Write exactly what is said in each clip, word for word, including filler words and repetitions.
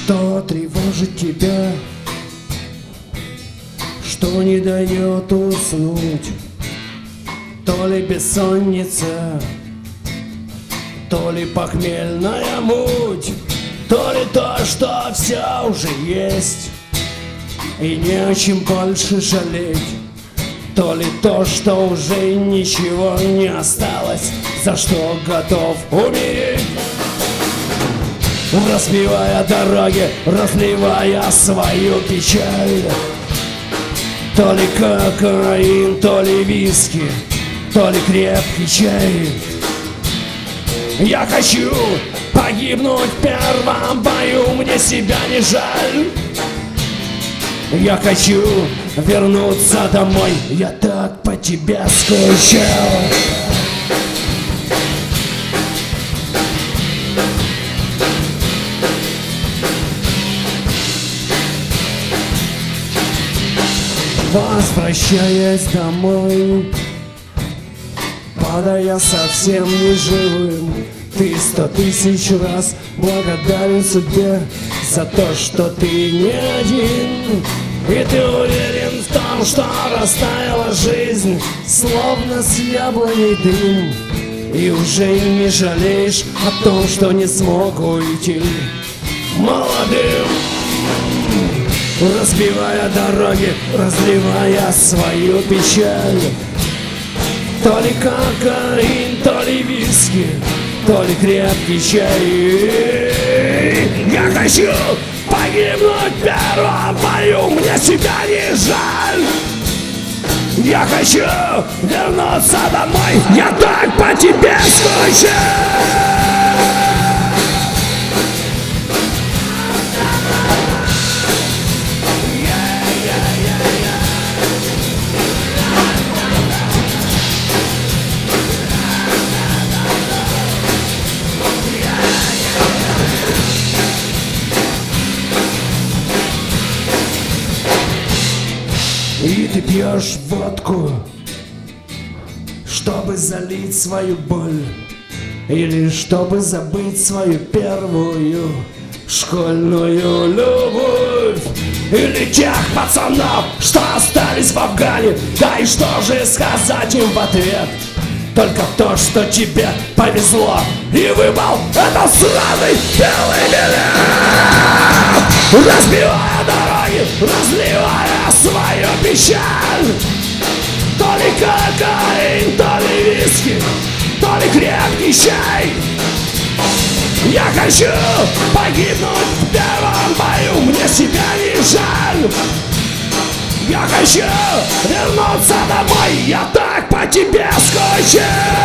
Что тревожит тебя, что не дает уснуть? То ли бессонница, то ли похмельная муть, то ли то, что все уже есть и не о чем больше жалеть, то ли то, что уже ничего не осталось, за что готов умереть. Разбивая дороги, разливая свою печаль, то ли кокаин, то ли виски, то ли крепкий чай. Я хочу погибнуть в первом бою, мне себя не жаль. Я хочу вернуться домой, я так по тебе скучал. Возвращаясь домой, падая совсем не живым, ты сто тысяч раз благодарен судьбе за то, что ты не один. И ты уверен в том, что растаяла жизнь, словно с яблоней дым. И уже не жалеешь о том, что не смог уйти молодым. Разбивая дороги, разливая свою печаль, то ли кокаин, то ли виски, то ли крепкий чай. Я хочу погибнуть в первом бою, мне себя не жаль. Я хочу вернуться домой, я так по тебе скучаю. И ты пьешь водку, чтобы залить свою боль, или чтобы забыть свою первую школьную любовь, или тех пацанов, что остались в Афгане. Да и что же сказать им в ответ? Только то, что тебе повезло и выпал этот сраный белый билет. Разбивая дороги, разливая свою печаль, то ли кокаин, то ли виски, то ли крепкий чай. Я хочу погибнуть в первом бою, мне себя не жаль. Я хочу вернуться домой, я так по тебе скучаю.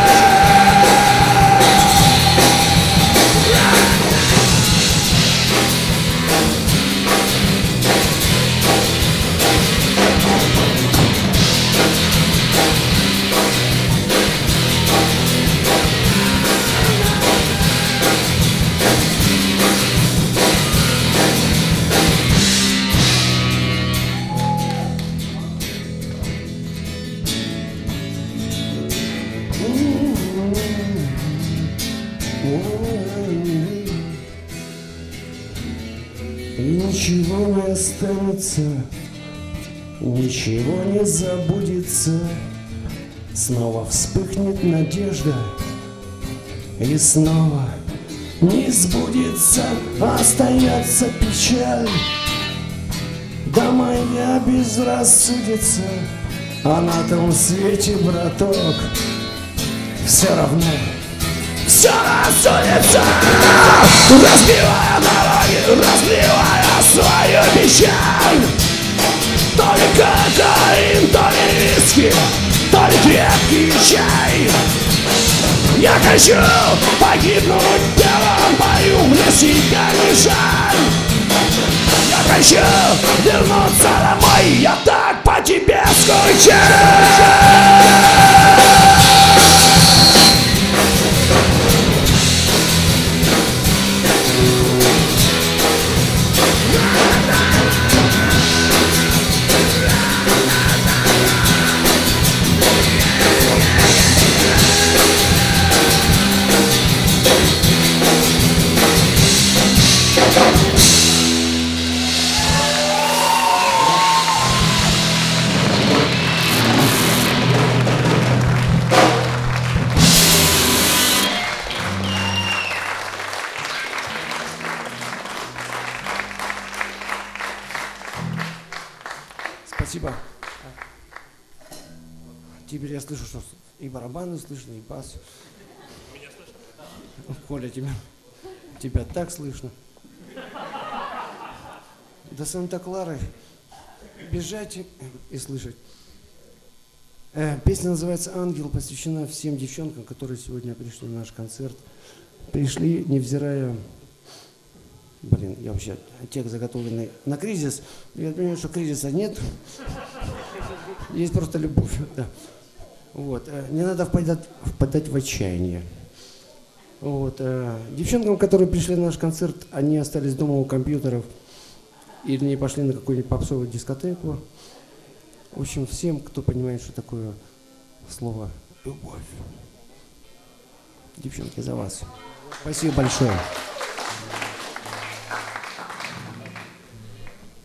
И ничего не останется, ничего не забудется. Снова вспыхнет надежда, и снова не сбудется. Остается печаль, да моя безрассудица. А на том свете, браток, все равно все рассудится. Разбивая дороги, разливая свою печаль, то ли кокаин, то ли виски, то ли крепкий чай. Я хочу погибнуть в первом бою, мне себя не жаль. Я хочу вернуться домой, я так по тебе скучаю. Спасибо. Теперь я слышу, что и барабаны слышно, и бас. Меня слышно? Коля, тебя, тебя так слышно. До Санта-Клары бежать и слышать. Э, песня называется «Ангел», посвящена всем девчонкам, которые сегодня пришли на наш концерт. Пришли, невзирая... Блин, я вообще текст заготовленный на кризис. Я понимаю, что кризиса нет. Есть просто любовь. Да. Вот. Не надо впадать, впадать в отчаяние. Вот. Девчонкам, которые пришли на наш концерт, они остались дома у компьютеров или не пошли на какую-нибудь попсовую дискотеку. В общем, всем, кто понимает, что такое слово «любовь». Девчонки, за вас. Спасибо большое.